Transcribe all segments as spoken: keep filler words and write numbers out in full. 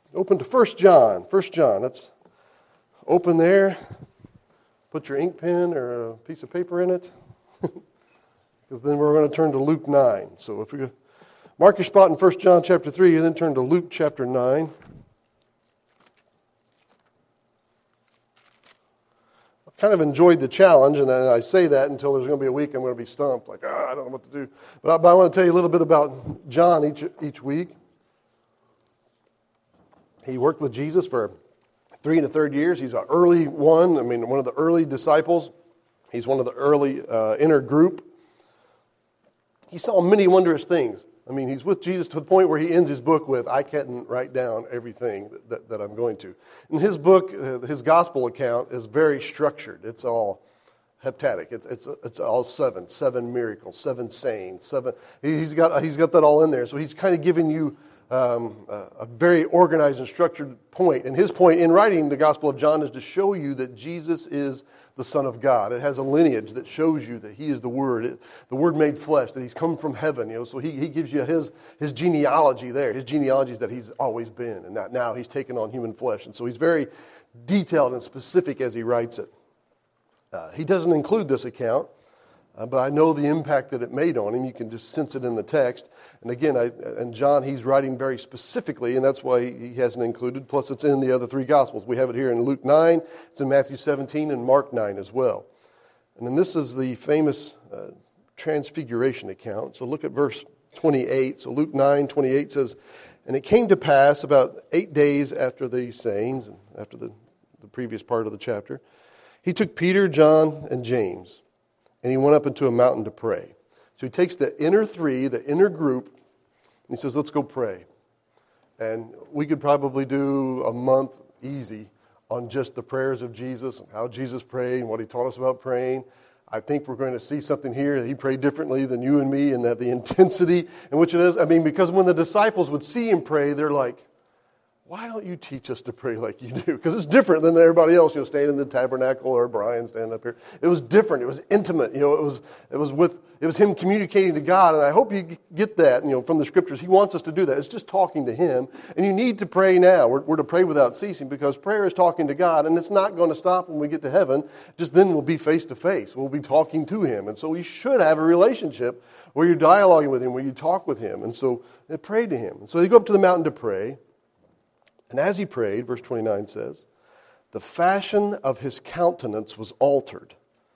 Open to First John. First John. Let's open there. Put your ink pen or a piece of paper in it. Because then we're going to turn to Luke nine. So if we mark your spot in First John chapter three, and then turn to Luke chapter nine. I've kind of enjoyed the challenge, and I say that until there's going to be a week I'm going to be stumped. Like, ah, I don't know what to do. But I, but I want to tell you a little bit about John each, each week. He worked with Jesus for three and a third years. He's an early one. I mean, one of the early disciples. He's one of the early uh, inner group. He saw many wondrous things. I mean, he's with Jesus to the point where he ends his book with, I can't write down everything that, that, that I'm going to. In his book, uh, his gospel account is very structured. It's all heptatic. It's it's it's all seven, seven miracles, seven sayings, seven. He's got he's got that all in there. So he's kind of giving you um, a, a very organized and structured point. And his point in writing the Gospel of John is to show you that Jesus is the Son of God. It has a lineage that shows you that He is the Word, it, the Word made flesh, that He's come from heaven. You know, so He He gives you His His genealogy there. His genealogy is that He's always been, and that now He's taken on human flesh. And so He's very detailed and specific as He writes it. Uh, he doesn't include this account, uh, but I know the impact that it made on him. You can just sense it in the text. And again, I, and John, he's writing very specifically, and that's why he hasn't included. Plus, it's in the other three Gospels. We have it here in Luke nine, it's in Matthew seventeen, and Mark nine as well. And then this is the famous uh, transfiguration account. So look at verse twenty-eight. So Luke nine, twenty-eight says, and it came to pass about eight days after these sayings, and after the, the previous part of the chapter, he took Peter, John, and James, and he went up into a mountain to pray. So he takes the inner three, the inner group, and he says, let's go pray. And we could probably do a month easy on just the prayers of Jesus and how Jesus prayed and what He taught us about praying. I think we're going to see something here that He prayed differently than you and me, and that the intensity in which it is. I mean, because when the disciples would see Him pray, they're like, why don't you teach us to pray like you do? Because it's different than everybody else, you know, standing in the tabernacle or Brian standing up here. It was different. It was intimate. You know, it was it was with it was Him communicating to God, and I hope you get that, you know, from the Scriptures. He wants us to do that. It's just talking to Him, and you need to pray now. We're, we're to pray without ceasing because prayer is talking to God, and it's not going to stop when we get to heaven. Just then we'll be face to face. We'll be talking to Him, and so we should have a relationship where you're dialoguing with Him, where you talk with Him, and so they pray to Him. And so they go up to the mountain to pray. And as he prayed, verse twenty-nine says, the fashion of his countenance was altered,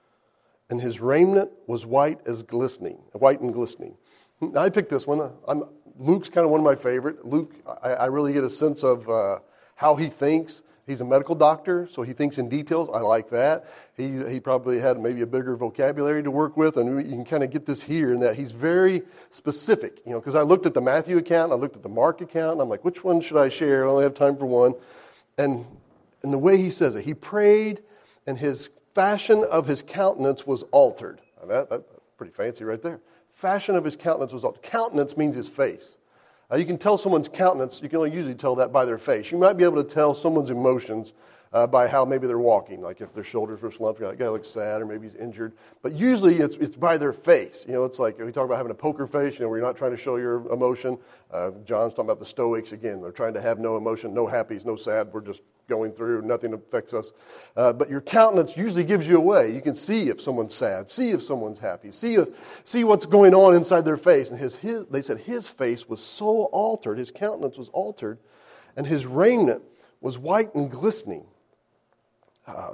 and his raiment was white as glistening, white and glistening. Now I picked this one. I'm, Luke's kind of one of my favorite. Luke, I, I really get a sense of uh, how he thinks. He's a medical doctor, so he thinks in details. I like that. He he probably had maybe a bigger vocabulary to work with, and you can kind of get this here in that he's very specific. You know, because I looked at the Matthew account, I looked at the Mark account, and I'm like, which one should I share? I only have time for one. And and the way he says it, he prayed, and his fashion of his countenance was altered. That, that's pretty fancy right there. Fashion of his countenance was altered. Countenance means his face. Uh, you can tell someone's countenance, you can only usually tell that by their face. You might be able to tell someone's emotions uh, by how maybe they're walking, like if their shoulders are slumped, that guy looks sad or maybe he's injured. But usually it's it's by their face. You know, it's like we talk about having a poker face, you know, where you're not trying to show your emotion. Uh, John's talking about the Stoics again. They're trying to have no emotion, no happies, no sad. We're just going through, nothing affects us. Uh, but your countenance usually gives you away. You can see if someone's sad, see if someone's happy, see if see what's going on inside their face. And his, his they said his face was so altered, his countenance was altered, and his raiment was white and glistening. Uh,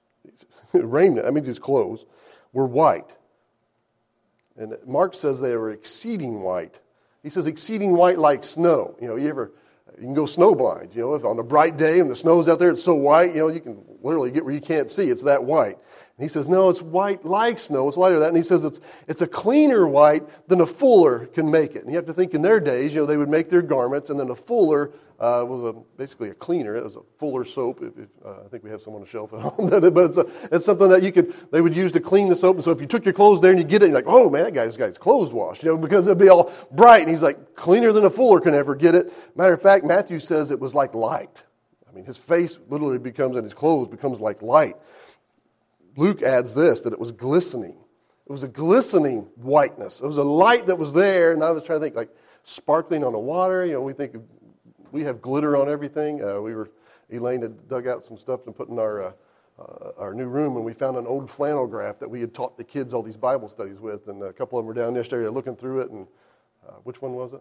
raiment, that means his clothes, were white. And Mark says they were exceeding white. He says exceeding white like snow. You know, you ever... You can go snowblind, you know, if on a bright day and the snow's out there, it's so white, you know, you can literally get where you can't see. It's that white. And he says, no, it's white like snow. It's lighter than that. And he says it's it's a cleaner white than a fuller can make it. And you have to think in their days, you know, they would make their garments, and then a fuller uh, was a, basically a cleaner. It was a fuller soap. If, if, uh, I think we have some on the shelf at home. But it's, a, it's something that you could they would use to clean the soap. And so if you took your clothes there and you get it, you're like, oh, man, that guy's got his clothes washed, you know, because it'd be all bright. And he's like, cleaner than a fuller can ever get it. Matter of fact, Matthew says it was like light. I mean, his face literally becomes, and his clothes becomes like light. Luke adds this, that it was glistening. It was a glistening whiteness. It was a light that was there, and I was trying to think, like, sparkling on the water. You know, we think of we have glitter on everything. Uh, we were Elaine had dug out some stuff to put in our uh, uh, our new room, and we found an old flannel graph that we had taught the kids all these Bible studies with, and a couple of them were down yesterday looking through it, and uh, which one was it?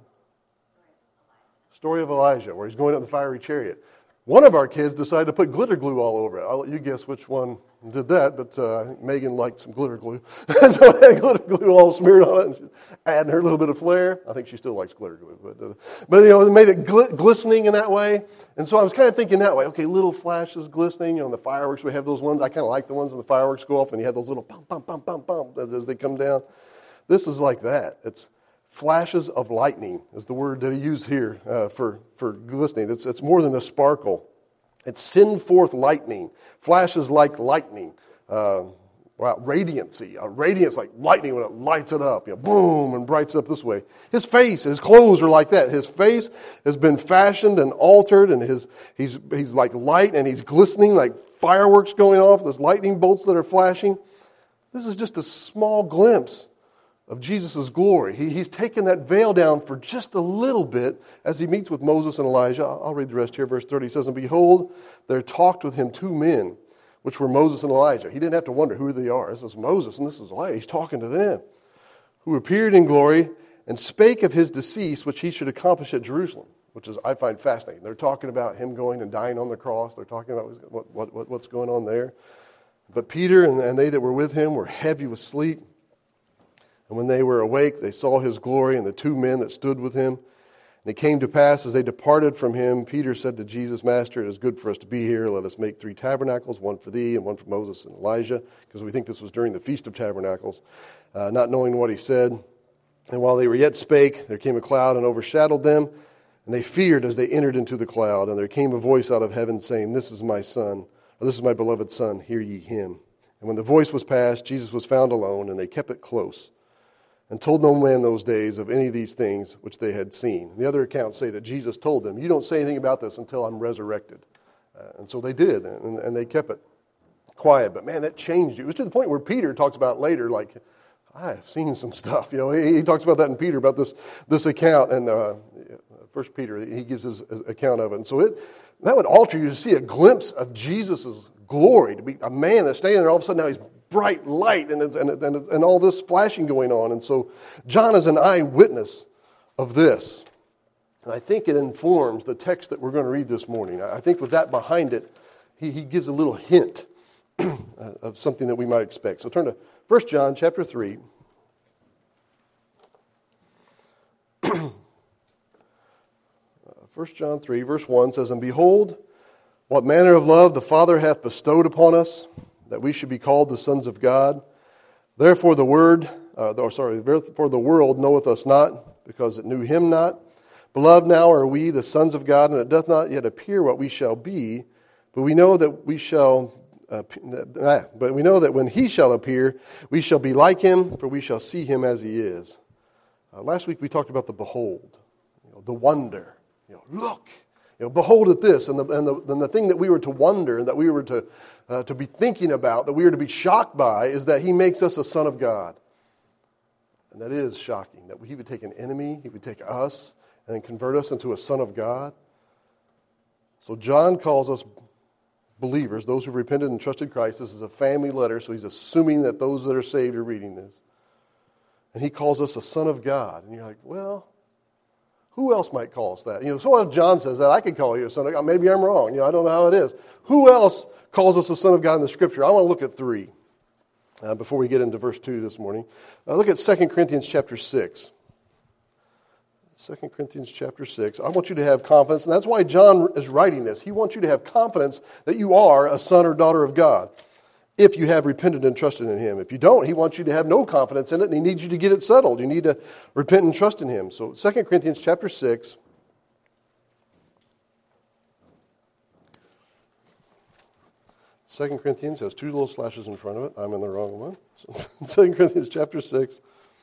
Story of Elijah, where he's going up the fiery chariot. One of our kids decided to put glitter glue all over it. I'll let you guess which one did that, but uh, I think Megan liked some glitter glue. So I had glitter glue all smeared on it, and she's adding her little bit of flair. I think she still likes glitter glue. But, uh, but you know, it made it gl- glistening in that way. And so I was kind of thinking that way. Okay, little flashes glistening. You know, in the fireworks, we have those ones. I kind of like the ones when the fireworks go off, and you have those little pump, pump, pump, pump, pump as they come down. This is like that. It's flashes of lightning is the word that he used here uh, for, for glistening. It's, it's more than a sparkle. It's send forth lightning. Flashes like lightning. Uh, wow, radiancy. A radiance like lightning when it lights it up. You know, boom, and brights up this way. His face, his clothes are like that. His face has been fashioned and altered, and his he's he's like light, and he's glistening like fireworks going off. There's lightning bolts that are flashing. This is just a small glimpse of Jesus' glory. He, he's taken that veil down for just a little bit as he meets with Moses and Elijah. I'll, I'll read the rest here. Verse thirty says, "And behold, there talked with him two men, which were Moses and Elijah." He didn't have to wonder who they are. This is Moses and this is Elijah. He's talking to them. "Who appeared in glory and spake of his decease, which he should accomplish at Jerusalem," which is I find fascinating. They're talking about him going and dying on the cross. They're talking about what, what, what, what's going on there. "But Peter and, and they that were with him were heavy with sleep. And when they were awake, they saw his glory and the two men that stood with him. And it came to pass, as they departed from him, Peter said to Jesus, Master, it is good for us to be here. Let us make three tabernacles, one for thee and one for Moses and Elijah, because we think this was during the Feast of Tabernacles, uh, not knowing what he said. And while they were yet spake, there came a cloud and overshadowed them, and they feared as they entered into the cloud. And there came a voice out of heaven saying, This is my son, or this is my beloved son, hear ye him. And when the voice was past, Jesus was found alone, and they kept it close, and told no man those days of any of these things which they had seen. The other accounts say that Jesus told them, you don't say anything about this until I'm resurrected. Uh, and so they did, and, and they kept it quiet. But man, that changed you. It was to the point where Peter talks about later, like, I've seen some stuff. You know, he, he talks about that in Peter, about this this account. And uh, First Peter, he gives his, his account of it. And so it that would alter you to see a glimpse of Jesus' glory, to be a man that's standing there, all of a sudden now he's bright light and, and, and, and all this flashing going on. And so John is an eyewitness of this. And I think it informs the text that we're going to read this morning. I think with that behind it, he, he gives a little hint of something that we might expect. So turn to First John chapter three. First John three, verse one says, And behold, what manner of love the Father hath bestowed upon us, that we should be called the sons of God. Therefore the word, uh, or sorry, therefore the world knoweth us not, because it knew him not. Beloved, now are we the sons of God, and it doth not yet appear what we shall be, but we know that we shall, uh, but we know that when he shall appear, we shall be like him, for we shall see him as he is. Uh, last week we talked about the behold, you know, the wonder. You know, look. You know, behold at this, and the, and, the, and the thing that we were to wonder, and that we were to uh, to be thinking about, that we were to be shocked by, is that he makes us a son of God. And that is shocking, that he would take an enemy, he would take us, and then convert us into a son of God. So John calls us believers, those who've repented and trusted Christ. This is a family letter, so he's assuming that those that are saved are reading this. And he calls us a son of God. And you're like, well, who else might call us that? You know, so if John says that, I could call you a son of God. Maybe I'm wrong. You know, I don't know how it is. Who else calls us a son of God in the Scripture? I want to look at three uh, before we get into verse two this morning. Uh, look at Second Corinthians chapter six. Second Corinthians chapter six. I want you to have confidence, and that's why John is writing this. He wants you to have confidence that you are a son or daughter of God, if you have repented and trusted in him. If you don't, he wants you to have no confidence in it, and he needs you to get it settled. You need to repent and trust in him. So Second Corinthians chapter six. Second Corinthians has two little slashes in front of it. I'm in the wrong one. So, Second Corinthians chapter six.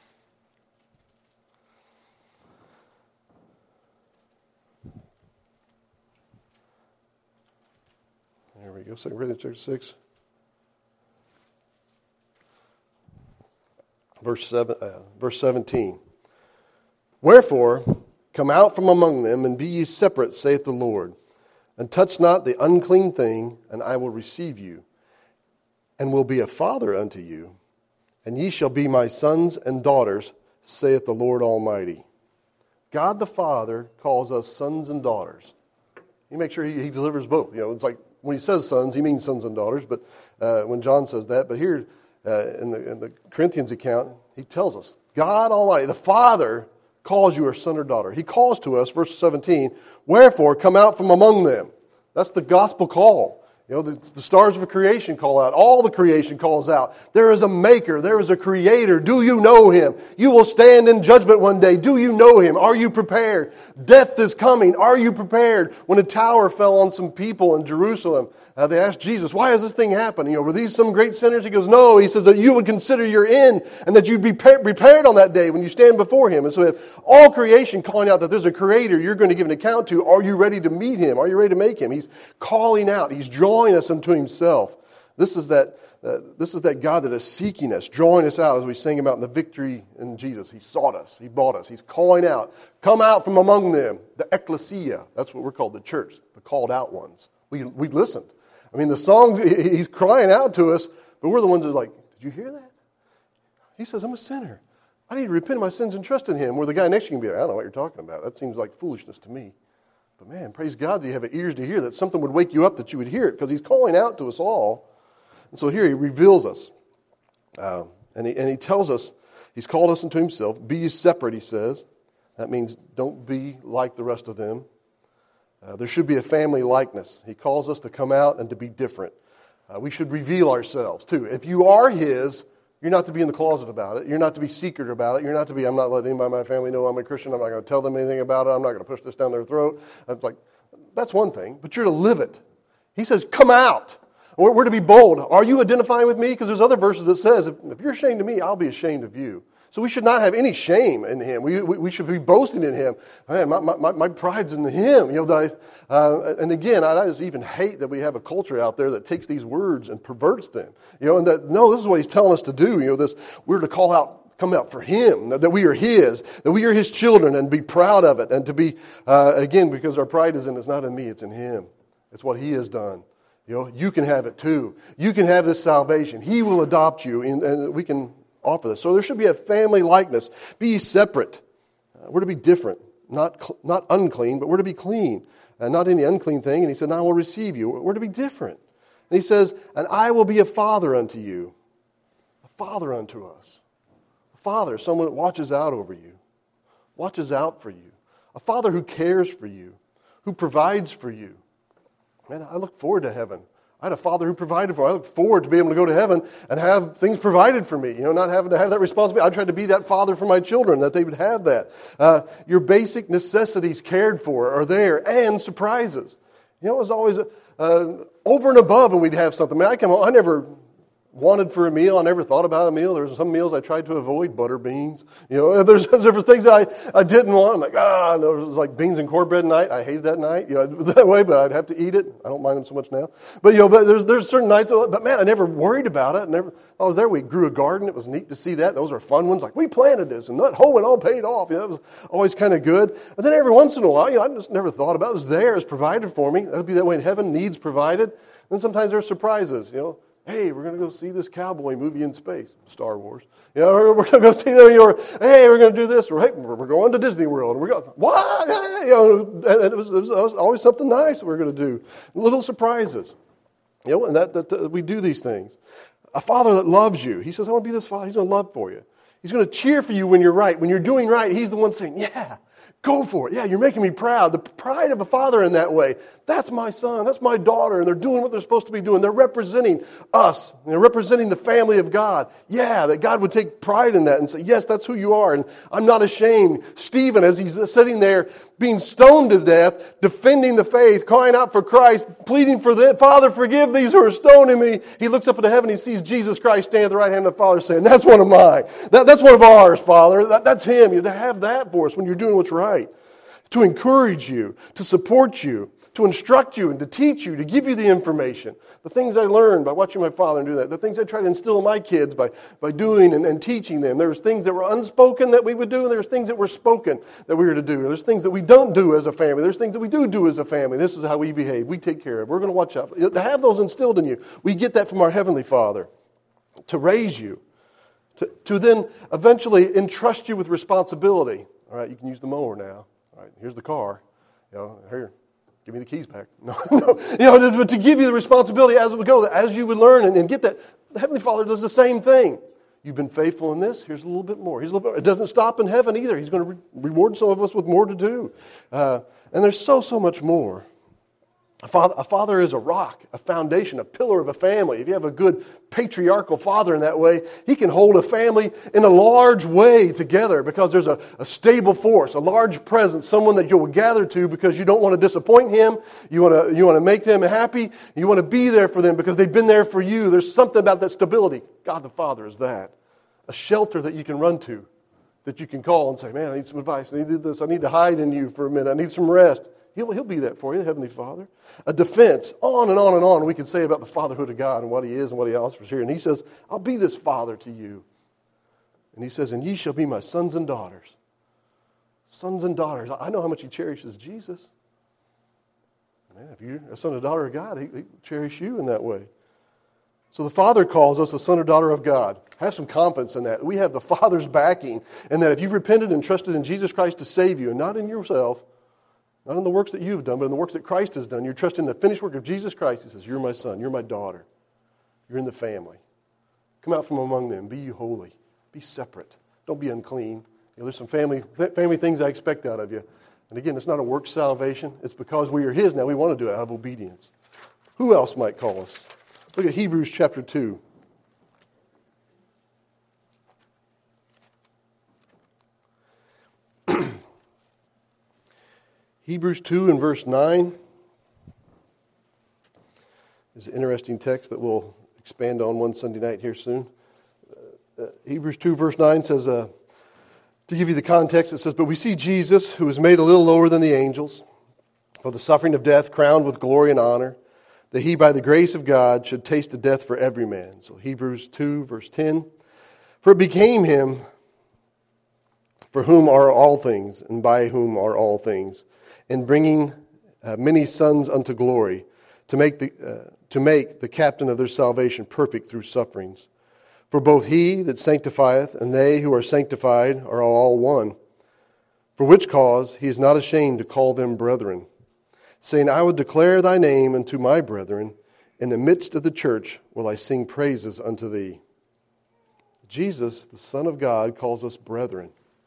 There we go. Second Corinthians chapter six. Verse seven, uh, verse seventeen. Wherefore, Come out from among them, and be ye separate, saith the Lord. And touch not the unclean thing, and I will receive you, and will be a father unto you. And ye shall be my sons and daughters, saith the Lord Almighty. God the Father calls us sons and daughters. You make sure he, he delivers both. You know, it's like when he says sons, he means sons and daughters. But uh, when John says that, but here uh, in, the, in the Corinthians account, he tells us God Almighty, the Father, calls you a son or daughter. He calls to us, verse seventeen, wherefore come out from among them. That's the gospel call. You know, the, the stars of creation call out. All the creation calls out. There is a maker. There is a creator. Do you know him? You will stand in judgment one day. Do you know him? Are you prepared? Death is coming. Are you prepared? When a tower fell on some people in Jerusalem, uh, they asked Jesus, why has this thing happened? You know, were these some great sinners? He goes, no. He says that you would consider your end and that you'd be prepared on that day when you stand before him. And so if all creation calling out that there's a creator you're going to give an account to, are you ready to meet him? Are you ready to make him? He's calling out. He's drawing us unto himself. This is that uh, this is that God that is seeking us, drawing us out as we sing about in the victory in Jesus. He sought us. He bought us. He's calling out. Come out from among them. The ecclesia. That's what we're called, the church, the called out ones. We we listened. I mean, the songs, he's crying out to us, but we're the ones that are like, did you hear that? He says, I'm a sinner. I need to repent of my sins and trust in him. Where the guy next to you can be like, I don't know what you're talking about. That seems like foolishness to me. But man, praise God that you have ears to hear, that something would wake you up that you would hear it, because he's calling out to us all. And so here he reveals us. Uh, and, he, and he tells us, he's called us unto himself. Be ye separate, he says. That means don't be like the rest of them. Uh, there should be a family likeness. He calls us to come out and to be different. Uh, we should reveal ourselves too. If you are his, you're not to be in the closet about it. You're not to be secret about it. You're not to be, I'm not letting anybody in my family know I'm a Christian. I'm not going to tell them anything about it. I'm not going to push this down their throat. I'm like, that's one thing, but you're to live it. He says, come out. We're, we're to be bold. Are you identifying with me? Because there's other verses that says, if, if you're ashamed of me, I'll be ashamed of you. So we should not have any shame in him. We we, we should be boasting in him. Man, my, my, my pride's in him. You know, that I, uh, and again, I just even hate that we have a culture out there that takes these words and perverts them. You know, and that, no, this is what he's telling us to do. You know, this, we're to call out, come out for him, that we are his, that we are his children, and be proud of it. And to be, uh, again, because our pride is in, it's not in me, it's in him. It's what he has done. You know, you can have it too. You can have this salvation. He will adopt you, and, and we can offer this. So there should be a family likeness. Be ye separate. Uh, we're to be different. Not cl- not unclean, but we're to be clean. Uh, not any unclean thing. And he said, I will receive you. We're to be different. And he says, and I will be a father unto you. A father unto us. A father, someone that watches out over you. Watches out for you. A father who cares for you. Who provides for you. Man, I look forward to heaven. I had a father who provided for me. I look forward to being able to go to heaven and have things provided for me. You know, not having to have that responsibility. I tried to be that father for my children, that they would have that. Uh, your basic necessities cared for are there, and surprises. You know, it was always uh, over and above when we'd have something. I mean, I come home, I never wanted for a meal. I never thought about a meal. There were some meals I tried to avoid, butter beans. You know, there's different things that I, I didn't want. I'm like, ah, no, it was like beans and cornbread night. I hated that night. You know, it was that way, but I'd have to eat it. I don't mind them so much now. But you know, but there's there's certain nights. But man, I never worried about it. I never. I was there. We grew a garden. It was neat to see that. Those are fun ones. Like we planted this, and that whole and all paid off. You know, that was always kind of good. But then every once in a while, you know, I just never thought about it. It was there. It was provided for me. That'll be that way in heaven. Needs provided. And then sometimes there's surprises. You know. Hey, we're going to go see this cowboy movie in space, Star Wars. You know, we're, we're going to go see that. Or, hey, we're going to do this. Or, hey, we're going to Disney World. And we're going, what? You know, and it was, it was always something nice we're going to do. Little surprises. You know, and that, that, that we do these things. A father that loves you. He says, I want to be this father. He's going to love for you. He's going to cheer for you when you're right. When you're doing right, he's the one saying, yeah, go for it. Yeah, you're making me proud. The pride of a father in that way. That's my son. That's my daughter. And they're doing what they're supposed to be doing. They're representing us. They're representing the family of God. Yeah, that God would take pride in that and say, yes, that's who you are. And I'm not ashamed. Stephen, as he's sitting there being stoned to death, defending the faith, crying out for Christ, pleading for the Father, forgive these who are stoning me. He looks up into heaven. He sees Jesus Christ standing at the right hand of the Father saying, that's one of mine. That, that's one of ours, Father. That, that's him. You have to have that for us when you're doing what's right. To encourage you, to support you, to instruct you and to teach you, to give you the information. The things I learned by watching my father do that. The things I try to instill in my kids by, by doing and, and teaching them. There's things that were unspoken that we would do, and there's things that were spoken that we were to do. There's things that we don't do as a family. There's things that we do do as a family. This is how we behave. We take care of. We're going to watch out. To have those instilled in you, we get that from our Heavenly Father to raise you, to, to then eventually entrust you with responsibility. All right, you can use the mower now. All right, here's the car. You know, here, give me the keys back. No, no. You know, but to give you the responsibility as we go, as you would learn and, and get that. The Heavenly Father does the same thing. You've been faithful in this. Here's a little bit more. Here's a little bit. It doesn't stop in heaven either. He's going to re- reward some of us with more to do. Uh, and there's so, so much more. A father, a father is a rock, a foundation, a pillar of a family. If you have a good patriarchal father in that way, he can hold a family in a large way together because there's a, a stable force, a large presence, someone that you'll gather to because you don't want to disappoint him. You want to, you want to make them happy. You want to be there for them because they've been there for you. There's something about that stability. God the Father is that. A shelter that you can run to, that you can call and say, man, I need some advice. I need this. I need to hide in you for a minute. I need some rest. He'll, he'll be that for you, the Heavenly Father. A defense, on and on and on we can say about the fatherhood of God and what He is and what He offers here. And He says, I'll be this Father to you. And He says, and ye shall be my sons and daughters. Sons and daughters. I know how much He cherishes Jesus. Man, if you're a son or daughter of God, He, he cherish you in that way. So the Father calls us a son or daughter of God. Have some confidence in that. We have the Father's backing, and that if you've repented and trusted in Jesus Christ to save you, and not in yourself, not in the works that you've done, but in the works that Christ has done. You're trusting the finished work of Jesus Christ. He says, you're my son, you're my daughter. You're in the family. Come out from among them. Be you holy. Be separate. Don't be unclean. You know, there's some family th- family things I expect out of you. And again, it's not a work salvation. It's because we are His now. We want to do it out of obedience. Who else might call us? Look at Hebrews chapter two. Hebrews two and verse nine is an interesting text that we'll expand on one Sunday night here soon. Uh, uh, Hebrews two verse nine says, uh, to give you the context, it says, but we see Jesus, who was made a little lower than the angels, for the suffering of death, crowned with glory and honor, that He, by the grace of God, should taste the death for every man. So Hebrews two verse ten, for it became Him, for whom are all things, and by whom are all things, in bringing uh, many sons unto glory, to make the uh, to make the captain of their salvation perfect through sufferings. For both He that sanctifieth and they who are sanctified are all one. For which cause He is not ashamed to call them brethren, saying, I will declare Thy name unto my brethren. In the midst of the church will I sing praises unto Thee. Jesus, the Son of God, calls us brethren.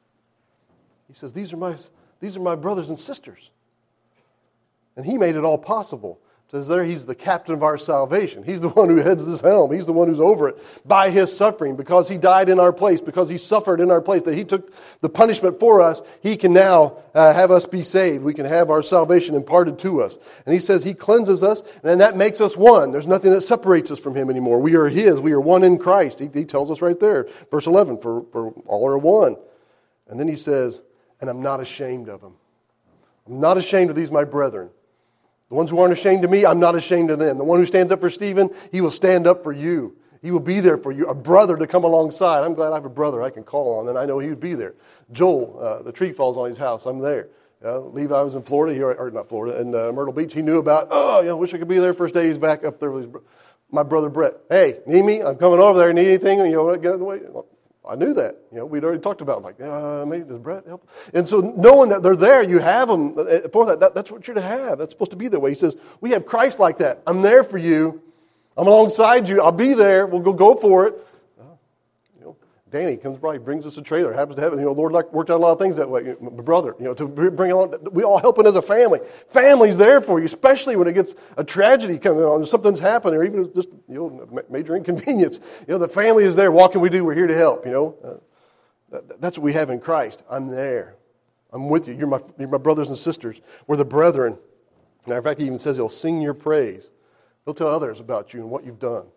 He says, these are my These are my brothers and sisters. And He made it all possible. It says there He's the captain of our salvation. He's the one who heads this helm. He's the one who's over it by His suffering. Because He died in our place, because He suffered in our place, that He took the punishment for us, He can now uh, have us be saved. We can have our salvation imparted to us. And He says He cleanses us, and that makes us one. There's nothing that separates us from Him anymore. We are His. We are one in Christ. He, he tells us right there, verse eleven, for, for all are one. And then He says, and I'm not ashamed of them. I'm not ashamed of these, my brethren. The ones who aren't ashamed of me, I'm not ashamed of them. The one who stands up for Stephen, he will stand up for you. He will be there for you, a brother to come alongside. I'm glad I have a brother I can call on, and I know he would be there. Joel, uh, the tree falls on his house. I'm there. Uh, Levi was in Florida, he, or not Florida, in uh, Myrtle Beach. He knew about, oh, you know, wish I could be there. First day he's back up there with his, my brother Brett. Hey, need me? I'm coming over there. Need anything? You know, get out of the way. I knew that. You know, we'd already talked about, like, uh, maybe does Brett help? And so knowing that they're there, you have them for that. that. That's what you're to have. That's supposed to be that way. He says, we have Christ like that. I'm there for you. I'm alongside you. I'll be there. We'll go go for it. Uh, you know, Danny comes by, brings us a trailer, happens to have it. You know, Lord like, worked out a lot of things that way. My brother, you know, to bring along, we all helping as a family. Family's there for you, especially when it gets a tragedy coming on, or something's happened, or even just, you know, major inconvenience. You know, the family is there. What can we do? We're here to help, you know. Uh, that, that's what we have in Christ. I'm there. I'm with you. You're my, you're my brothers and sisters. We're the brethren. Matter of fact, he even says he'll sing your praise. He'll tell others about you and what you've done.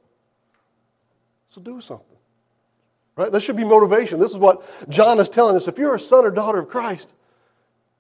So do something. Right? This should be motivation. This is what John is telling us. If you're a son or daughter of Christ,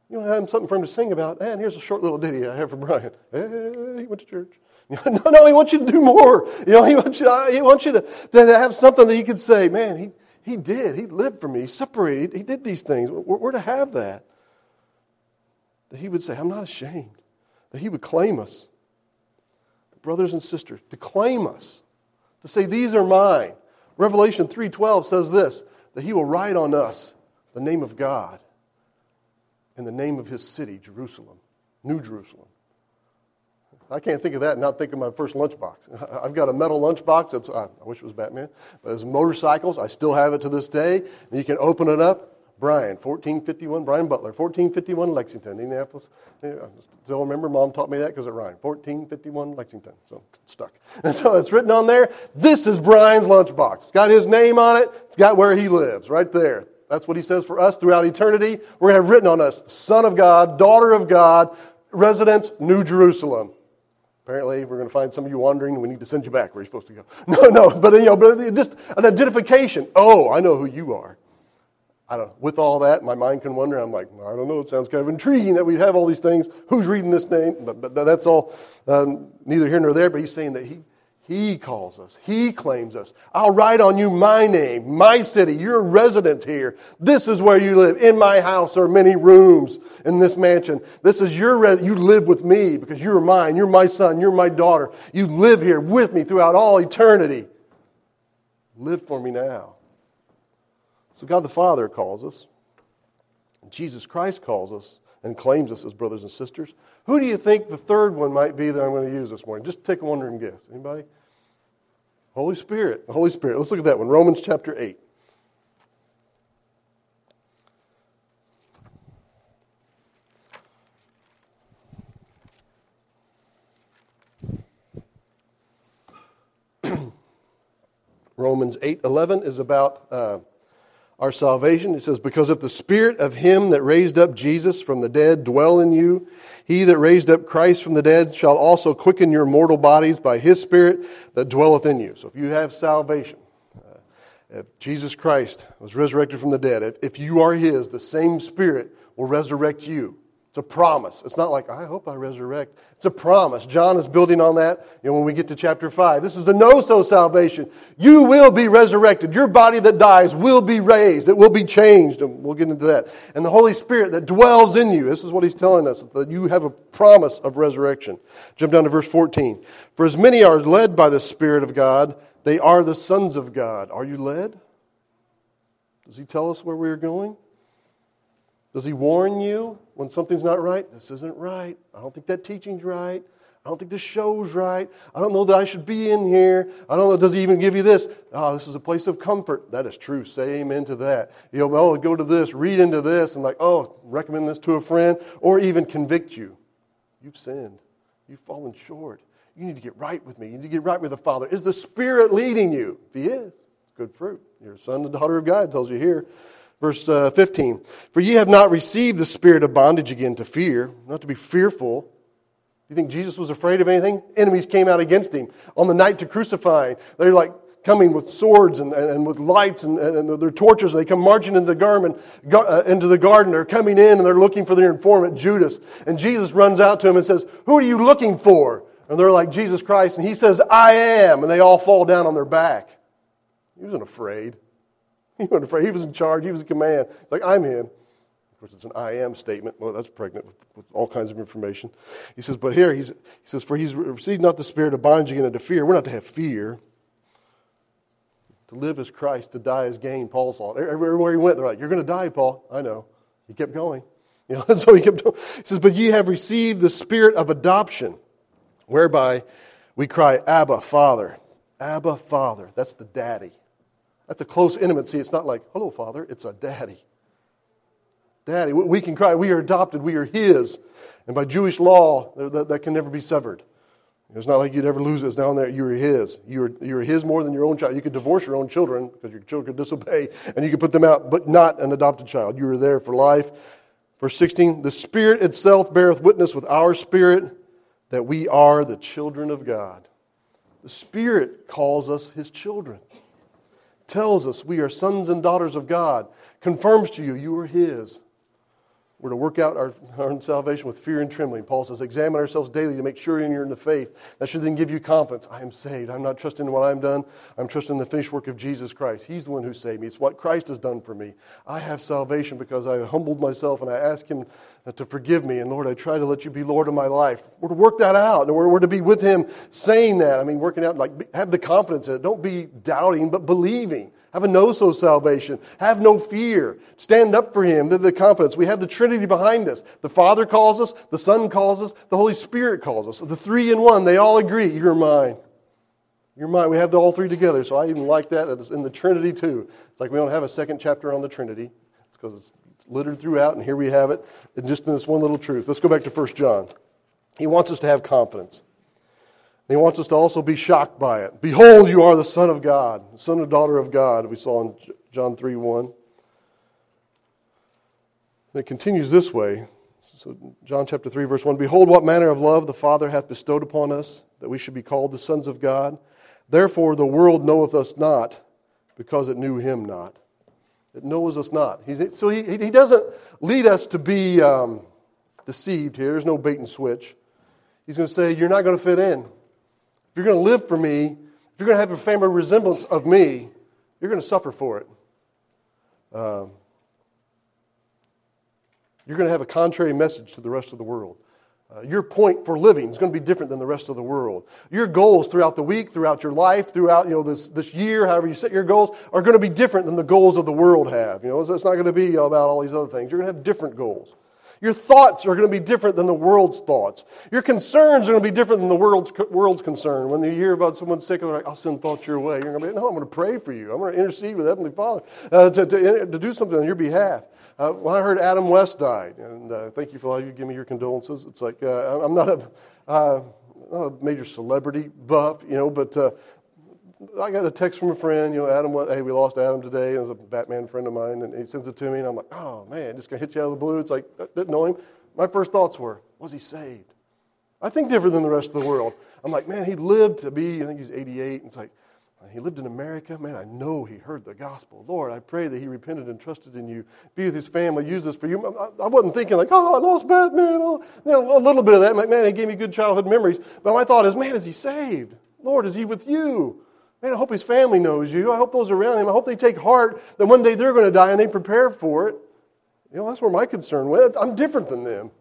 You want to have something for him to sing about? And here's a short little ditty I have for Brian. Hey, he went to church. No, no, he wants you to do more. You know, he wants you to, he wants you to, to have something that you can say, man, he, he did. He lived for me. He separated. He did these things. We're, we're to have that. That he would say, I'm not ashamed. That he would claim us. Brothers and sisters, to claim us. To say, these are mine. Revelation three twelve says this, that he will write on us the name of God and the name of his city, Jerusalem, New Jerusalem. I can't think of that and not think of my first lunchbox. I've got a metal lunchbox. That's, I wish it was Batman. But it's motorcycles. I still have it to this day. And you can open it up. Brian, fourteen fifty-one, Brian Butler, fourteen fifty-one Lexington, Indianapolis. I still remember, Mom taught me that because it rhymed. fourteen fifty-one Lexington. So it's stuck. And so it's written on there. This is Brian's lunchbox. It's got his name on it. It's got where he lives, right there. That's what he says for us throughout eternity. We're going to have written on us, Son of God, Daughter of God, Residence, New Jerusalem. Apparently, we're going to find some of you wandering, and we need to send you back where you're supposed to go. No, no, but you know, but just an identification. Oh, I know who you are. I don't know. With all that, my mind can wonder. I'm like, I don't know. It sounds kind of intriguing that we have all these things. Who's reading this name? But, but that's all um, neither here nor there. But he's saying that he he calls us. He claims us. I'll write on you my name, my city. You're a resident here. This is where you live. In my house are many rooms in this mansion. This is your res- you live with me because you're mine. You're my son. You're my daughter. You live here with me throughout all eternity. Live for me now. So God the Father calls us. And Jesus Christ calls us and claims us as brothers and sisters. Who do you think the third one might be that I'm going to use this morning? Just take a wondering guess. Anybody? Holy Spirit. The Holy Spirit. Let's look at that one. Romans chapter eight. Romans eight eleven is about uh, our salvation. It says, because if the Spirit of him that raised up Jesus from the dead dwell in you, he that raised up Christ from the dead shall also quicken your mortal bodies by his Spirit that dwelleth in you. So if you have salvation, uh, if Jesus Christ was resurrected from the dead, if, if you are his, the same Spirit will resurrect you. It's a promise. It's not like, I hope I resurrect. It's a promise. John is building on that. You know, when we get to chapter five, this is the no-so salvation. You will be resurrected. Your body that dies will be raised. It will be changed. And we'll get into that. And the Holy Spirit that dwells in you. This is what he's telling us, that you have a promise of resurrection. Jump down to verse fourteen. For as many are led by the Spirit of God, they are the sons of God. Are you led? Does he tell us where we are going? Does he warn you when something's not right? This isn't right. I don't think that teaching's right. I don't think this show's right. I don't know that I should be in here. I don't know. Does he even give you this? Oh, this is a place of comfort. That is true. Say amen to that. You know, oh, go to this, read into this, and like, oh, recommend this to a friend, or even convict you. You've sinned. You've fallen short. You need to get right with me. You need to get right with the Father. Is the Spirit leading you? If he is, it's good fruit. You're a son and daughter of God, tells you here. Verse uh, fifteen, for ye have not received the spirit of bondage again to fear, not to be fearful. You think Jesus was afraid of anything? Enemies came out against him on the night to crucify. They're like coming with swords and, and, and with lights and, and, and their torches. They come marching into the garden, uh, into the garden. They're coming in and they're looking for their informant, Judas. And Jesus runs out to him and says, who are you looking for? And they're like, Jesus Christ. And he says, I am. And they all fall down on their back. He wasn't afraid. He wasn't afraid. He was in charge. He was in command. It's like, I'm him. Of course, it's an I am statement. Well, that's pregnant with, with all kinds of information. He says, but here, he's, he says, for he's received not the spirit of bondage again into fear. We're not to have fear. To live as Christ, to die as gain, Paul saw it. Everywhere he went, they're like, you're going to die, Paul. I know. He kept going. You know, and so he kept going. He says, but ye have received the spirit of adoption, whereby we cry, Abba, Father. Abba, Father. That's the daddy. That's a close intimacy. It's not like, hello, Father. It's a daddy. Daddy. We can cry. We are adopted. We are his. And by Jewish law, that, that can never be severed. It's not like you'd ever lose it. It's down there. You are his. You are, you are his more than your own child. You could divorce your own children because your children could disobey, and you could put them out, but not an adopted child. You are there for life. Verse sixteen, the Spirit itself beareth witness with our spirit that we are the children of God. The Spirit calls us his children. Tells us we are sons and daughters of God. Confirms to you, you are his. We're to work out our, our own salvation with fear and trembling. Paul says, examine ourselves daily to make sure you're in the faith. That should then give you confidence. I am saved. I'm not trusting in what I've done. I'm trusting in the finished work of Jesus Christ. He's the one who saved me. It's what Christ has done for me. I have salvation because I humbled myself and I asked Him to forgive me. And Lord, I try to let you be Lord of my life. We're to work that out. And we're, we're to be with Him saying that. I mean, working out, like, have the confidence in it. Don't be doubting, but believing. Have a no-so salvation. Have no fear. Stand up for Him. The, the confidence. We have the Trinity behind us. The Father calls us. The Son calls us. The Holy Spirit calls us. The three in one, they all agree. You're mine. You're mine. We have the all three together. So I even like that. That is in the Trinity too. It's like we don't have a second chapter on the Trinity. It's because it's littered throughout, and here we have it. And just in this one little truth. Let's go back to First John. He wants us to have confidence. And He wants us to also be shocked by it. Behold, you are the Son of God, the Son and daughter of God, we saw in John three one. And it continues this way. So John chapter three, verse one. Behold, what manner of love the Father hath bestowed upon us, that we should be called the sons of God. Therefore the world knoweth us not, because it knew Him not. It knows us not. He, so he, he doesn't lead us to be um, deceived here. There's no bait and switch. He's going to say, you're not going to fit in. If you're going to live for me, if you're going to have a family resemblance of me, you're going to suffer for it. Um, you're going to have a contrary message to the rest of the world. Uh, your point for living is going to be different than the rest of the world. Your goals throughout the week, throughout your life, throughout you know this this year, however you set your goals, are going to be different than the goals of the world have. You know, so it's not going to be about all these other things. You're going to have different goals. Your thoughts are going to be different than the world's thoughts. Your concerns are going to be different than the world's world's concern. When you hear about someone sick, they're like, I'll send thoughts your way. You're going to be, no, I'm going to pray for you. I'm going to intercede with Heavenly Father uh, to, to, to do something on your behalf. Uh, when I heard Adam West died, and uh, thank you for all you give me your condolences. It's like, uh, I'm not a, uh, not a major celebrity buff, you know, but uh, I got a text from a friend, you know, Adam, hey, we lost Adam today. It was a Batman friend of mine, and he sends it to me, and I'm like, oh, man, just going to hit you out of the blue. It's like, I didn't know him. My first thoughts were, was he saved? I think different than the rest of the world. I'm like, man, he lived to be, I think he's eighty-eight. And it's like, he lived in America. Man, I know he heard the gospel. Lord, I pray that he repented and trusted in you. Be with his family. Use this for you. I, I wasn't thinking like, oh, I lost Batman. Oh, you know, a little bit of that. I'm like, man, he gave me good childhood memories. But my thought is, man, is he saved? Lord, is he with you? Man, I hope his family knows you. I hope those around him, I hope they take heart that one day they're going to die and they prepare for it. You know, that's where my concern went. I'm different than them.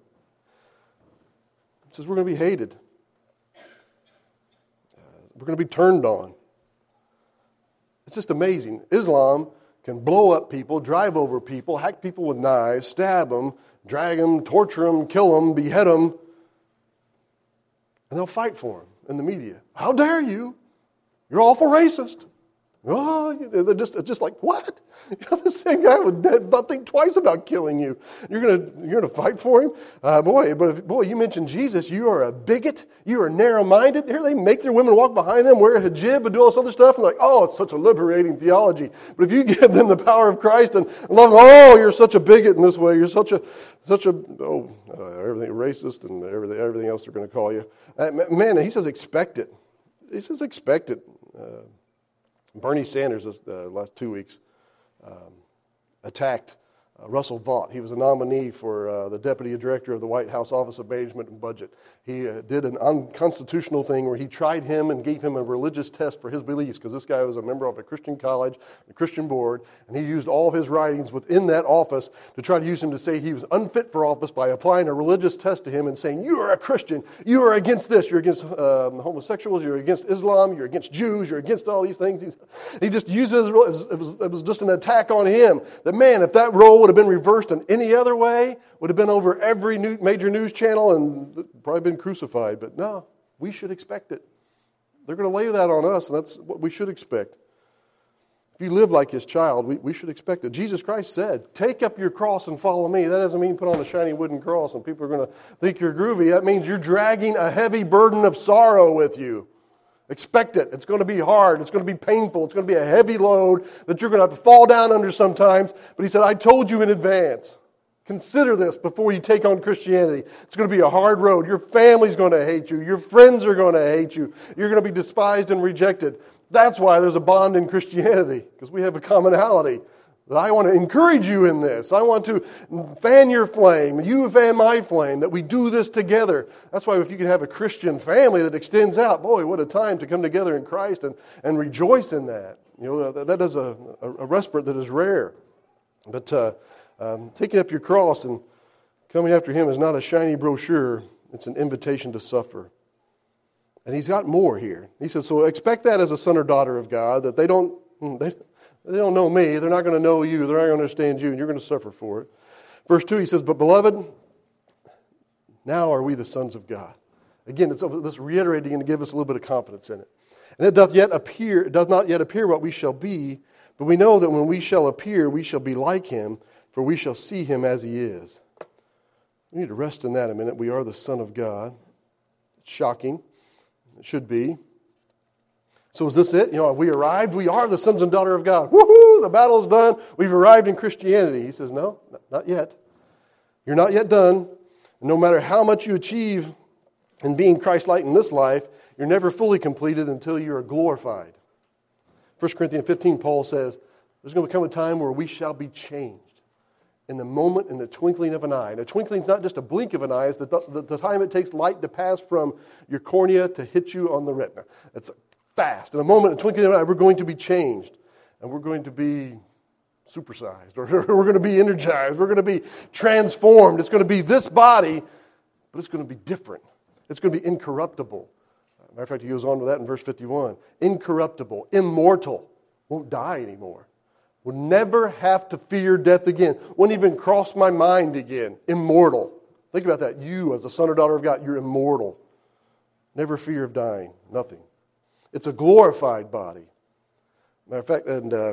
It says we're going to be hated. We're going to be turned on. It's just amazing. Islam can blow up people, drive over people, hack people with knives, stab them, drag them, torture them, kill them, behead them. And they'll fight for them in the media. How dare you? You're awful racist. Oh, they're just, just like, what? You know, the same guy would not think twice about killing you. You're gonna, you're gonna fight for him, uh, boy. But if, boy, you mentioned Jesus. You are a bigot. You are narrow-minded. Here they make their women walk behind them, wear a hijab, and do all this other stuff. And like, oh, it's such a liberating theology. But if you give them the power of Christ and love them, oh, you're such a bigot in this way. You're such a, such a, oh, uh, everything racist and everything, everything else they're going to call you. Uh, man, he says expect it. He says expect it. Uh, Bernie Sanders, the uh, last two weeks, um, attacked uh, Russell Vought. He was a nominee for uh, the deputy director of the White House Office of Management and Budget. He uh, did an unconstitutional thing where he tried him and gave him a religious test for his beliefs, because this guy was a member of a Christian college, a Christian board, and he used all of his writings within that office to try to use him to say he was unfit for office by applying a religious test to him and saying, you are a Christian, you are against this, you're against um, homosexuals, you're against Islam, you're against Jews, you're against all these things. He's, he just used it as, it was, it, was, it was just an attack on him. That man, if that role would have been reversed in any other way, would have been over every new, major news channel and probably been crucified. But no, we should expect it. They're going to lay that on us, and that's what we should expect. If you live like his child, we, we should expect it. Jesus Christ said, take up your cross and follow me. That doesn't mean put on a shiny wooden cross and people are going to think you're groovy. That means you're dragging a heavy burden of sorrow with you. Expect it. It's going to be hard. It's going to be painful. It's going to be a heavy load that you're going to have to fall down under sometimes. But he said, I told you in advance. Consider this before you take on Christianity. It's going to be a hard road. Your family's going to hate you. Your friends are going to hate you. You're going to be despised and rejected. That's why there's a bond in Christianity, because we have a commonality. I want to encourage you in this. I want to fan your flame, you fan my flame, that we do this together. That's why if you can have a Christian family that extends out, boy, what a time to come together in Christ and, and rejoice in that. You know, that, that is a, a, a respite that is rare. But uh, um, taking up your cross and coming after Him is not a shiny brochure. It's an invitation to suffer. And He's got more here. He says, so expect that as a son or daughter of God, that they don't... They, They don't know me. They're not going to know you. They're not going to understand you, and you're going to suffer for it. Verse two, he says, but beloved, now are we the sons of God. Again, it's this reiterating and to give us a little bit of confidence in it. And it doth yet appear, it does not yet appear what we shall be, but we know that when we shall appear, we shall be like Him, for we shall see Him as He is. We need to rest in that a minute. We are the Son of God. It's shocking. It should be. So is this it? You know, have we arrived? We are the sons and daughter of God. Woohoo! The battle's done. We've arrived in Christianity. He says, no, not yet. You're not yet done. No matter how much you achieve in being Christ-like in this life, you're never fully completed until you are glorified. First Corinthians fifteen, Paul says, there's going to come a time where we shall be changed. In the moment, in the twinkling of an eye. And a twinkling is not just a blink of an eye. It's the, the, the time it takes light to pass from your cornea to hit you on the retina. It's fast. In a moment, a twinkling of an eye, we're going to be changed. And we're going to be supersized. Or we're going to be energized. We're going to be transformed. It's going to be this body, but it's going to be different. It's going to be incorruptible. Matter of fact, he goes on with that in verse fifty-one. Incorruptible, immortal, won't die anymore. Will never have to fear death again. Won't even cross my mind again. Immortal. Think about that. You, as a son or daughter of God, you're immortal. Never fear of dying. Nothing. It's a glorified body. Matter of fact, and uh,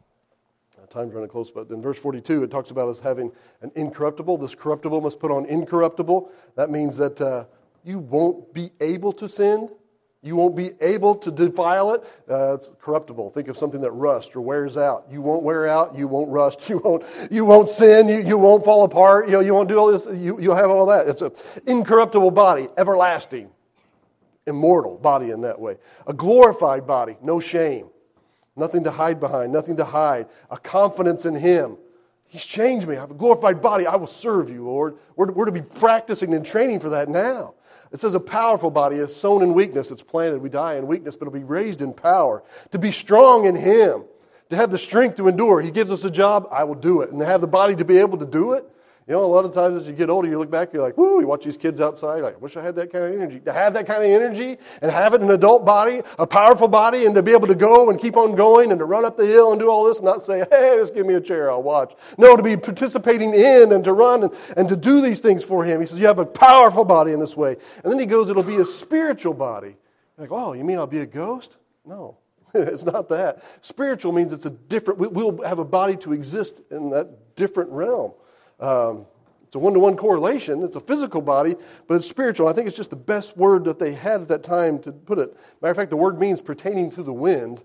time's running close, but in verse forty-two, it talks about us having an incorruptible. This corruptible must put on incorruptible. That means that uh, you won't be able to sin. You won't be able to defile it. Uh, it's corruptible. Think of something that rusts or wears out. You won't wear out. You won't rust. You won't. You won't sin. You, you won't fall apart. You know. You won't do all this. You you'll have all that. It's an incorruptible body, everlasting, immortal body in that way. A glorified body, no shame, nothing to hide behind, nothing to hide. A confidence in Him. He's changed me. I have a glorified body. I will serve you, Lord. We're, we're to be practicing and training for that now. It says a powerful body is sown in weakness. It's planted. We die in weakness, but it'll be raised in power. To be strong in Him. To have the strength to endure. He gives us a job, I will do it. And to have the body to be able to do it. You know, a lot of times as you get older, you look back, you're like, woo, you watch these kids outside, you're like, I wish I had that kind of energy. To have that kind of energy and have it in an adult body, a powerful body, and to be able to go and keep on going and to run up the hill and do all this and not say, hey, just give me a chair, I'll watch. No, to be participating in and to run and, and to do these things for Him. He says, you have a powerful body in this way. And then he goes, it'll be a spiritual body. You're like, oh, you mean I'll be a ghost? No. It's not that. Spiritual means it's a different, we'll have a body to exist in that different realm. Um, it's a one-to-one correlation. It's a physical body, but it's spiritual. I think it's just the best word that they had at that time to put it. Matter of fact, the word means pertaining to the wind.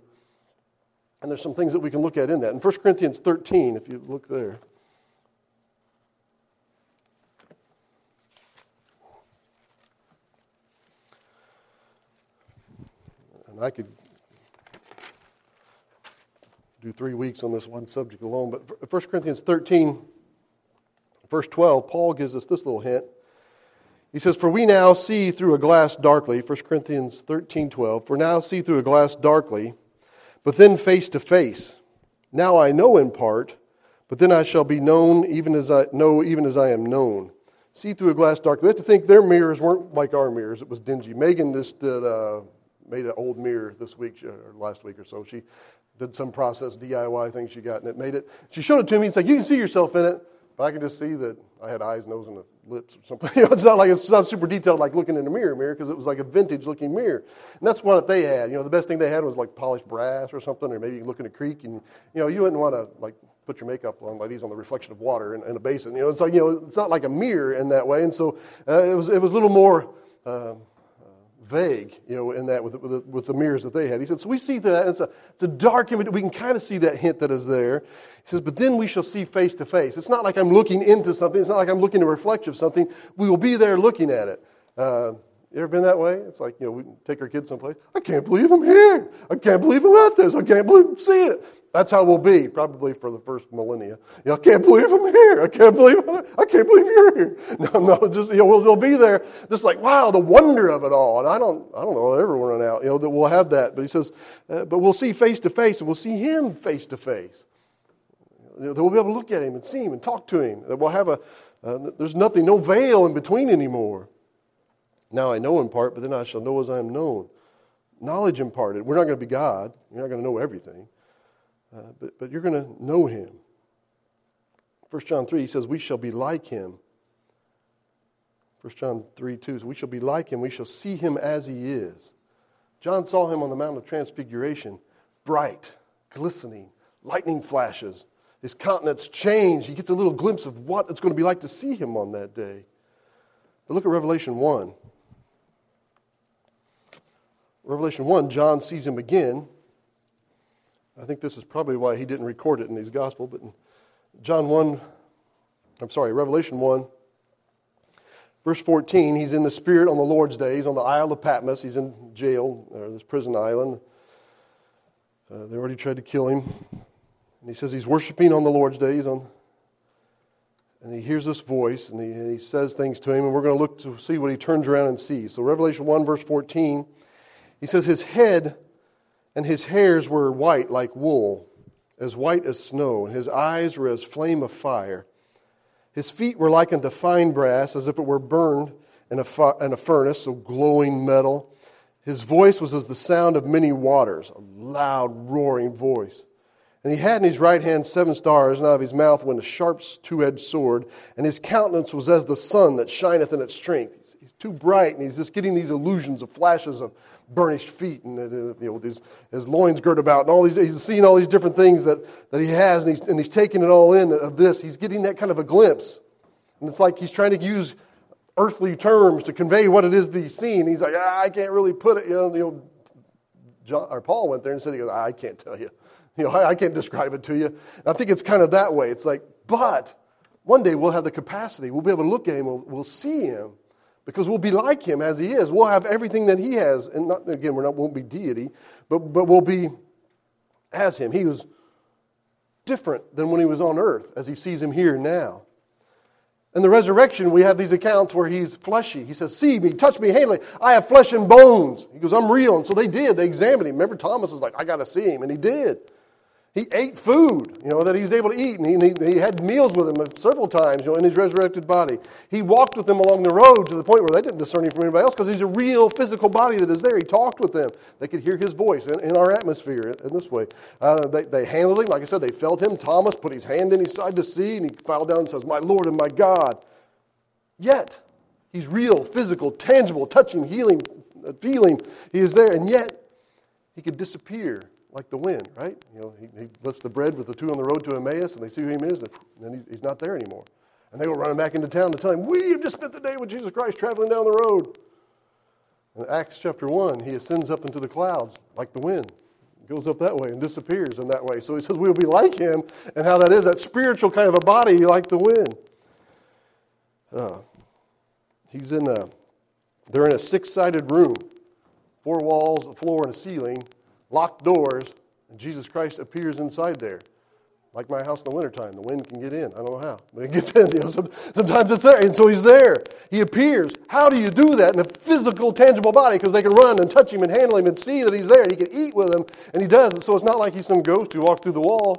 And there's some things that we can look at in that. In First Corinthians thirteen, if you look there. And I could do three weeks on this one subject alone, but First Corinthians thirteen, verse twelve, Paul gives us this little hint. He says, for we now see through a glass darkly, First Corinthians thirteen, twelve, for now see through a glass darkly, but then face to face. Now I know in part, but then I shall be known even as I know, even as I am known. See through a glass darkly. We have to think their mirrors weren't like our mirrors. It was dingy. Megan just did, uh, made an old mirror this week, or last week or so. She did some process D I Y thing she got, and it made it. She showed it to me. It's like, you can see yourself in it, but I can just see that I had eyes, nose, and lips or something. You know, it's not like it's not super detailed like looking in a mirror mirror because it was like a vintage-looking mirror. And that's what they had. You know, the best thing they had was like polished brass or something, or maybe you can look in a creek, and you know, you wouldn't want to like put your makeup on, ladies, on the reflection of water in, in a basin. You know, it's like, you know, it's not like a mirror in that way. And so uh, it was it was a little more Uh, vague, you know, in that with with the, with the mirrors that they had. He said, so we see that, it's a, it's a dark image, we can kind of see that hint that is there. He says, but then we shall see face to face. It's not like I'm looking into something, it's not like I'm looking at a reflection of something, we will be there looking at it. Uh, You ever been that way? It's like, you know, we take our kids someplace. I can't believe I'm here. I can't believe I'm at this. I can't believe I'm seeing it. That's how we'll be, probably for the first millennia. You know, I can't believe I'm here. I can't believe I'm I can't believe you're here. No, no, just, you know, we'll, we'll be there, just like, wow, the wonder of it all. And I don't, I don't know, I'll ever run out, you know, that we'll have that. But he says, uh, but we'll see face to face, and we'll see him face to face. That we'll be able to look at him and see him and talk to him. That we'll have a, uh, there's nothing, no veil in between anymore. Now I know in part, but then I shall know as I am known. Knowledge imparted. We're not going to be God. You're not going to know everything. Uh, but, but you're going to know him. First John three, he says, we shall be like him. First John three two, so we shall be like him. We shall see him as he is. John saw him on the Mount of Transfiguration, bright, glistening, lightning flashes. His countenance changed. He gets a little glimpse of what it's going to be like to see him on that day. But look at Revelation one. Revelation one, John sees him again. I think this is probably why he didn't record it in his gospel, but in John one, I'm sorry, Revelation one, verse fourteen, he's in the Spirit on the Lord's day. He's on the Isle of Patmos. He's in jail, or this prison island. Uh, they already tried to kill him. And he says he's worshiping on the Lord's day. He's on, and he hears this voice, and he, and he says things to him, and we're going to look to see what he turns around and sees. So Revelation one, verse fourteen, he says his head and his hairs were white like wool, as white as snow, and his eyes were as flame of fire. His feet were like unto fine brass, as if it were burned in a, fu- in a furnace, so glowing metal. His voice was as the sound of many waters, a loud, roaring voice. And he had in his right hand seven stars, and out of his mouth went a sharp two-edged sword, and his countenance was as the sun that shineth in its strength. He's, he's too bright, and he's just getting these illusions of flashes of burnished feet, and uh, you know, with his, his loins girt about, and all these. He's seeing all these different things that, that he has, and he's and he's taking it all in of this. He's getting that kind of a glimpse, and it's like he's trying to use earthly terms to convey what it is that he's seeing. He's like, ah, I can't really put it. You know, you know John, or Paul went there and said, he goes, I can't tell you. You know, I, I can't describe it to you. And I think it's kind of that way. It's like, but one day we'll have the capacity. We'll be able to look at him. We'll, we'll see him because we'll be like him as he is. We'll have everything that he has. And not, again, we won't be deity, but, but we'll be as him. He was different than when he was on earth as he sees him here now. In the resurrection, we have these accounts where he's fleshy. He says, see me, touch me, handle me. I have flesh and bones. He goes, I'm real. And so they did. They examined him. Remember, Thomas was like, I got to see him. And he did. He ate food, you know, that he was able to eat, and he, he, he had meals with him several times, you know, in his resurrected body. He walked with them along the road to the point where they didn't discern him from anybody else because he's a real physical body that is there. He talked with them. They could hear his voice in, in our atmosphere in this way. Uh, they, they handled him. Like I said, they felt him. Thomas put his hand in his side to see, and he fell down and says, my Lord and my God. Yet, he's real, physical, tangible, touching, healing, feeling. He is there, and yet, he could disappear like the wind, right? You know, he, he lifts the bread with the two on the road to Emmaus, and they see who he is, and then he's, he's not there anymore. And they go running back into town to tell him, we have just spent the day with Jesus Christ traveling down the road. In Acts chapter one, he ascends up into the clouds like the wind. He goes up that way and disappears in that way. So he says we'll be like him, and how that is, that spiritual kind of a body like the wind. Uh, he's in a, they're in a six-sided room, four walls, a floor, and a ceiling, locked doors, and Jesus Christ appears inside there. Like my house in the wintertime. The wind can get in. I don't know how. But it gets in. You know, sometimes it's there. And so he's there. He appears. How do you do that in a physical, tangible body? Because they can run and touch him and handle him and see that he's there. And he can eat with them. And he does. And so it's not like he's some ghost who walked through the wall.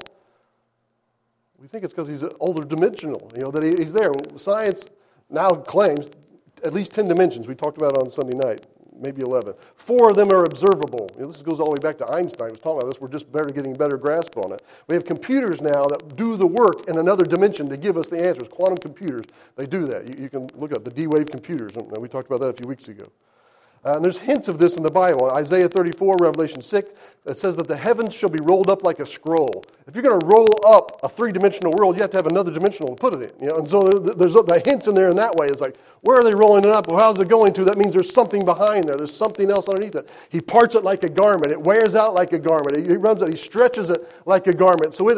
We think it's because he's older dimensional. You know, that he, he's there. Science now claims at least ten dimensions. We talked about it on Sunday night. Maybe eleven. Four of them are observable. You know, this goes all the way back to Einstein. He was talking about this. We're just better getting a better grasp on it. We have computers now that do the work in another dimension to give us the answers. Quantum computers, they do that. You, you can look at the D-Wave computers. We talked about that a few weeks ago. Uh, and there's hints of this in the Bible. Isaiah thirty-four, Revelation six, it says that the heavens shall be rolled up like a scroll. If you're going to roll up a three-dimensional world, you have to have another dimensional to put it in. You know? And so there's the hints in there in that way. It's like, where are they rolling it up? Well, how's it going to? That means there's something behind there. There's something else underneath it. He parts it like a garment. It wears out like a garment. He runs it. He stretches it like a garment. So it is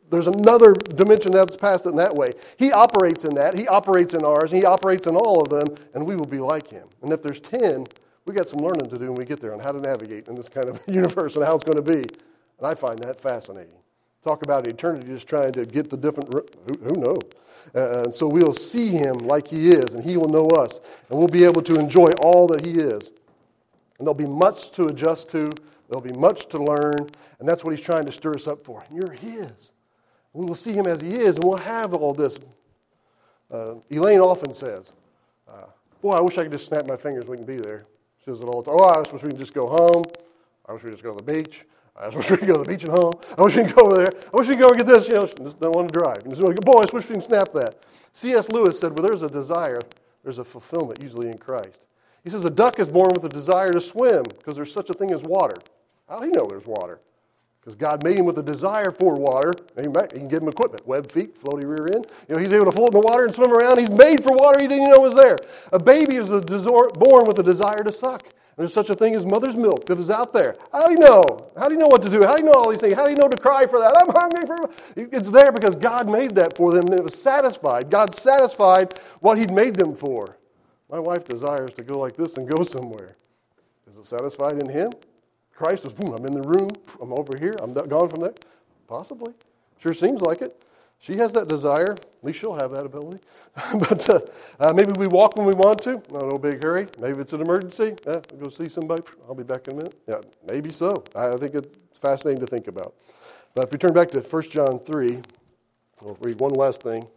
there's another dimension that's past it in that way. He operates in that. He operates in ours. He operates in all of them, and we will be like him. And if there's ten, we got some learning to do when we get there on how to navigate in this kind of universe and how it's going to be. And I find that fascinating. Talk about eternity just trying to get the different, who, who knows? Uh, and so we'll see him like he is, and he will know us. And we'll be able to enjoy all that he is. And there'll be much to adjust to. There'll be much to learn. And that's what he's trying to stir us up for. You're his. We will see him as he is, and we'll have all this. Uh, Elaine often says, uh, boy, I wish I could just snap my fingers we can be there. She says it all the time. Oh, I wish we could just go home. I wish we could just go to the beach. I wish we could go to the beach and home. I wish we could go over there. I wish we could go and get this. You know, she just don't want to drive. You just want to go, boy, I wish we can snap that. C S Lewis said, well, there's a desire, there's a fulfillment usually in Christ. He says a duck is born with a desire to swim because there's such a thing as water. How do you know there's water? Because God made him with a desire for water. He can give him equipment, web feet, floaty rear end. You know, he's able to float in the water and swim around. He's made for water he didn't even know was there. A baby is a desor- born with a desire to suck. There's such a thing as mother's milk that is out there. How do you know? How do you know what to do? How do you know all these things? How do you know to cry for that? I'm hungry for it. It's there because God made that for them and it was satisfied. God satisfied what he'd made them for. My wife desires to go like this and go somewhere. Is it satisfied in him? Christ was, boom, I'm in the room, I'm over here, I'm gone from there. Possibly. Sure seems like it. She has that desire. At least she'll have that ability. but uh, uh, maybe we walk when we want to. Not no big hurry. Maybe it's an emergency. Yeah, I'll go see somebody. I'll be back in a minute. Yeah, maybe so. I think it's fascinating to think about. But if we turn back to First John three, we'll read one last thing.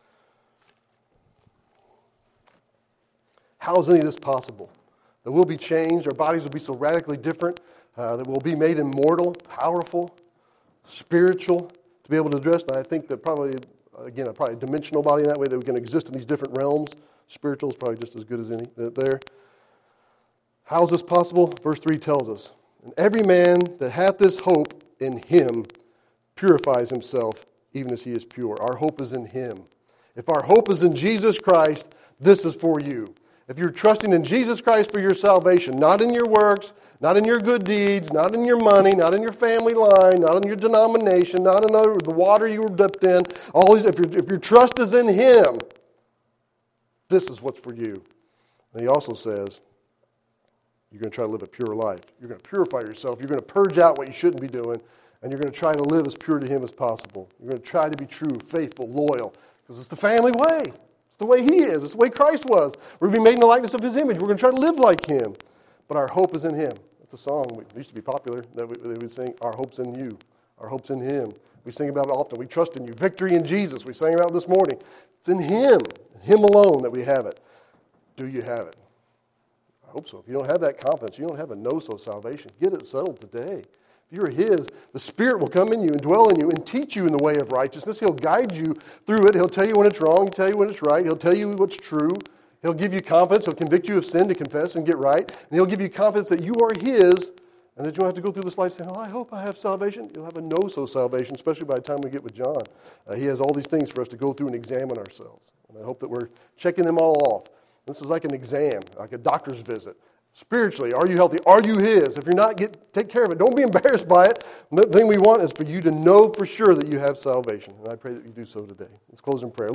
How is any of this possible? That we'll be changed. Our bodies will be so radically different. Uh, that we'll be made immortal, powerful, spiritual, to be able to address. And I think that probably, again, probably a dimensional body in that way that we can exist in these different realms. Spiritual is probably just as good as any there. How is this possible? Verse three tells us, and every man that hath this hope in him purifies himself, even as he is pure. Our hope is in him. If our hope is in Jesus Christ, this is for you. If you're trusting in Jesus Christ for your salvation, not in your works, not in your good deeds, not in your money, not in your family line, not in your denomination, not in the water you were dipped in, all these, if, your, if your trust is in him, this is what's for you. And he also says, you're going to try to live a pure life. You're going to purify yourself. You're going to purge out what you shouldn't be doing, and you're going to try to live as pure to him as possible. You're going to try to be true, faithful, loyal, because it's the family way. The way he is. It's the way Christ was. We're going to be made in the likeness of his image. We're going to try to live like him. But our hope is in him. That's a song that used to be popular that we, that we sing, our hope's in you. Our hope's in him. We sing about it often. We trust in you. Victory in Jesus. We sang about it this morning. It's in him, him alone that we have it. Do you have it? I hope so. If you don't have that confidence, you don't have a no-so salvation. Get it settled today. If you're his, the Spirit will come in you and dwell in you and teach you in the way of righteousness. He'll guide you through it. He'll tell you when it's wrong. He'll tell you when it's right. He'll tell you what's true. He'll give you confidence. He'll convict you of sin to confess and get right. And he'll give you confidence that you are his and that you don't have to go through this life saying, oh, I hope I have salvation. You'll have a no-so salvation, especially by the time we get with John. Uh, he has all these things for us to go through and examine ourselves. And I hope that we're checking them all off. This is like an exam, like a doctor's visit. Spiritually, are you healthy? Are you his? If you're not, get take care of it. Don't be embarrassed by it. The thing we want is for you to know for sure that you have salvation. And I pray that you do so today. Let's close in prayer.